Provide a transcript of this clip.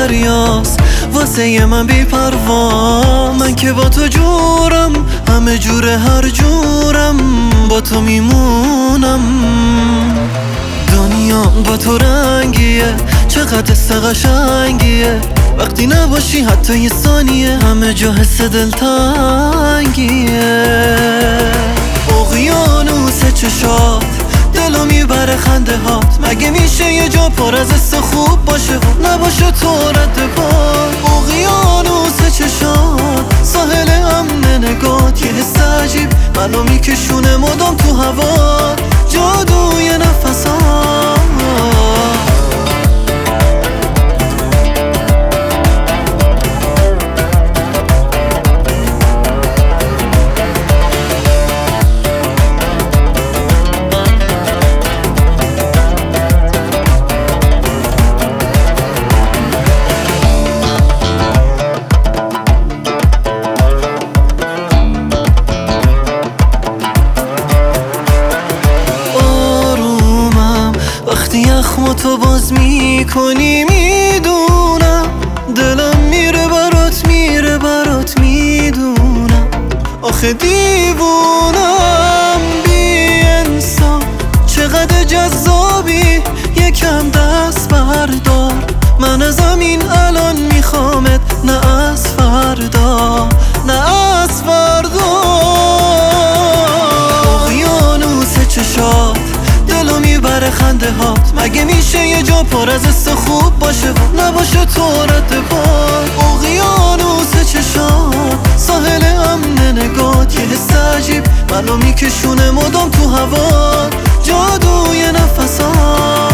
دریاست واسه من بی پروا. من که با تو جورم، همه جوره هر جورم، با تو میمونم. دنیا با تو رنگیه، چقدر حس قشنگیه، وقتی نباشی حتی یه ثانیه همه جا حس دلتنگیه. اقیانوس چشات دلو میبره خنده هات، مگه میشه یه جا پر از حس خوب باشه و نباشه تو رد پات؟ اقیانوس چشات ساحل امن نگات، یه حس عجیب منو میکشونه مدام تو هوا، جادوی نفسات. یخمو تو باز میکنی میدونم، دلم میره برات میدونم. آخه دیوونم بی انسان، چقدر جذابی، یکم دست بردار. من از همین الان میخوامت، نه از فردا، نه از فردا. اقیانوس چشات دلو میبره خنده هات، مگه میشه یه جا پر از حس خوب باشه و نباشه تو رد پات؟ اقیانوس چشات ساحل امن نگات، یه حس عجیب منو میکشونه مدام تو هوا، جادوی نفسات.